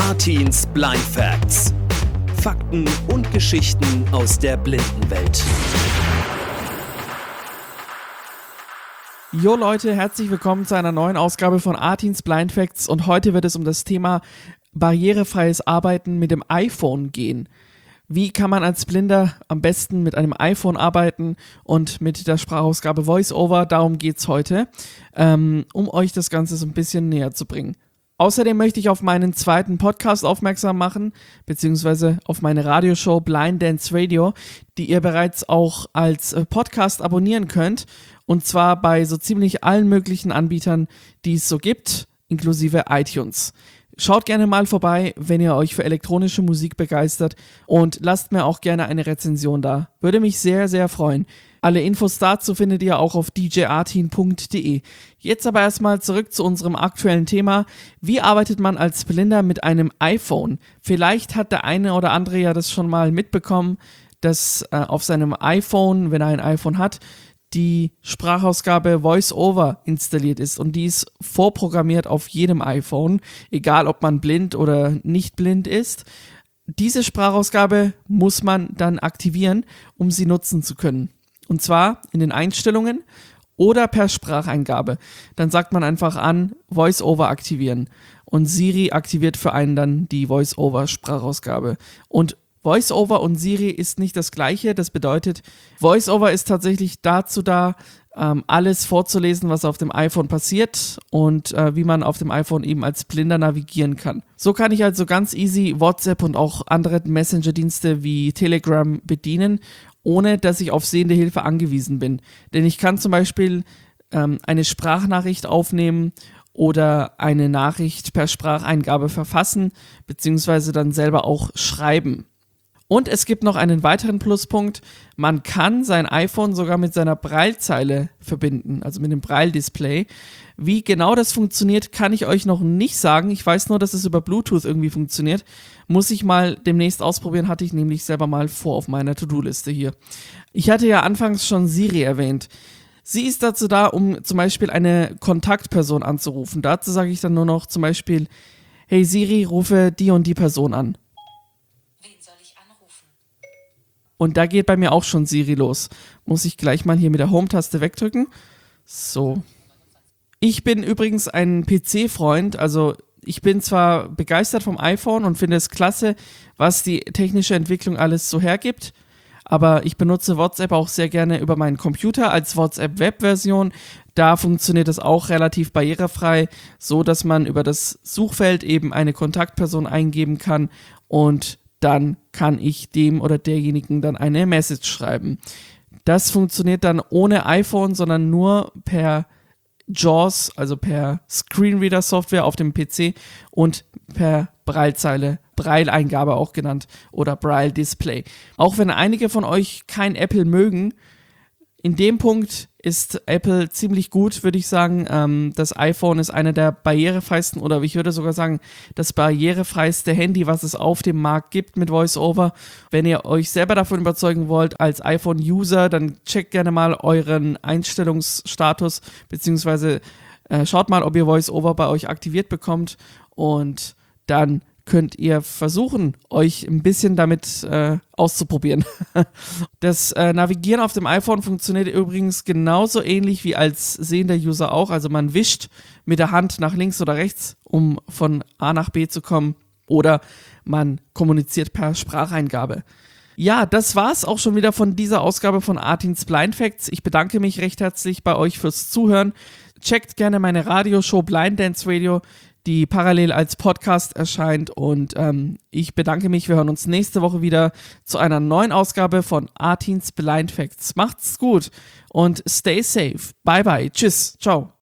Artins Blind Facts. Fakten und Geschichten aus der Blindenwelt. Jo Leute, herzlich willkommen zu einer neuen Ausgabe von Artins Blind Facts und heute wird es um das Thema barrierefreies Arbeiten mit dem iPhone gehen. Wie kann man als Blinder am besten mit einem iPhone arbeiten und mit der Sprachausgabe VoiceOver? Darum geht's heute, um euch das Ganze so ein bisschen näher zu bringen. Außerdem möchte ich auf meinen zweiten Podcast aufmerksam machen, beziehungsweise auf meine Radioshow Blind Dance Radio, die ihr bereits auch als Podcast abonnieren könnt. Und zwar bei so ziemlich allen möglichen Anbietern, die es so gibt, inklusive iTunes. Schaut gerne mal vorbei, wenn ihr euch für elektronische Musik begeistert und lasst mir auch gerne eine Rezension da. Würde mich sehr, sehr freuen. Alle Infos dazu findet ihr auch auf djartin.de. Jetzt aber erstmal zurück zu unserem aktuellen Thema. Wie arbeitet man als Blinder mit einem iPhone? Vielleicht hat der eine oder andere ja das schon mal mitbekommen, dass auf seinem iPhone, wenn er ein iPhone hat, die Sprachausgabe VoiceOver installiert ist und die ist vorprogrammiert auf jedem iPhone, egal ob man blind oder nicht blind ist. Diese Sprachausgabe muss man dann aktivieren, um sie nutzen zu können. Und zwar in den Einstellungen oder per Spracheingabe. Dann sagt man einfach an, VoiceOver aktivieren und Siri aktiviert für einen dann die VoiceOver-Sprachausgabe. Und VoiceOver und Siri ist nicht das Gleiche, das bedeutet, VoiceOver ist tatsächlich dazu da, alles vorzulesen, was auf dem iPhone passiert und wie man auf dem iPhone eben als Blinder navigieren kann. So kann ich also ganz easy WhatsApp und auch andere Messenger-Dienste wie Telegram bedienen, ohne dass ich auf sehende Hilfe angewiesen bin. Denn ich kann zum Beispiel eine Sprachnachricht aufnehmen oder eine Nachricht per Spracheingabe verfassen, beziehungsweise dann selber auch schreiben. Und es gibt noch einen weiteren Pluspunkt, man kann sein iPhone sogar mit seiner Braillezeile verbinden, also mit dem Braille-Display. Wie genau das funktioniert, kann ich euch noch nicht sagen. Ich weiß nur, dass es über Bluetooth irgendwie funktioniert. Muss ich mal demnächst ausprobieren, hatte ich nämlich selber mal vor auf meiner To-Do-Liste hier. Ich hatte ja anfangs schon Siri erwähnt. Sie ist dazu da, um zum Beispiel eine Kontaktperson anzurufen. Dazu sage ich dann nur noch zum Beispiel, hey Siri, rufe die und die Person an. Und da geht bei mir auch schon Siri los. Muss ich gleich mal hier mit der Home-Taste wegdrücken. So. Ich bin übrigens ein PC-Freund, also ich bin zwar begeistert vom iPhone und finde es klasse, was die technische Entwicklung alles so hergibt, aber ich benutze WhatsApp auch sehr gerne über meinen Computer als WhatsApp-Web-Version. Da funktioniert es auch relativ barrierefrei, so dass man über das Suchfeld eben eine Kontaktperson eingeben kann und dann kann ich dem oder derjenigen dann eine Message schreiben. Das funktioniert dann ohne iPhone, sondern nur per JAWS, also per Screenreader-Software auf dem PC und per Braillezeile, Braille-Eingabe auch genannt oder Braille-Display. Auch wenn einige von euch kein Apple mögen, in dem Punkt ist Apple ziemlich gut, würde ich sagen. Das iPhone ist einer der barrierefreisten oder ich würde sogar sagen, das barrierefreiste Handy, was es auf dem Markt gibt mit VoiceOver. Wenn ihr euch selber davon überzeugen wollt als iPhone-User, dann checkt gerne mal euren Einstellungsstatus beziehungsweise schaut mal, ob ihr VoiceOver bei euch aktiviert bekommt und dann könnt ihr versuchen, euch ein bisschen damit auszuprobieren. Das Navigieren auf dem iPhone funktioniert übrigens genauso ähnlich wie als sehender User auch. Also man wischt mit der Hand nach links oder rechts, um von A nach B zu kommen. Oder man kommuniziert per Spracheingabe. Ja, das war's auch schon wieder von dieser Ausgabe von Artins Blind Facts. Ich bedanke mich recht herzlich bei euch fürs Zuhören. Checkt gerne meine Radioshow Blind Dance Radio, die parallel als Podcast erscheint und ich bedanke mich, wir hören uns nächste Woche wieder zu einer neuen Ausgabe von Artins Blind Facts. Macht's gut und stay safe. Bye bye. Tschüss. Ciao.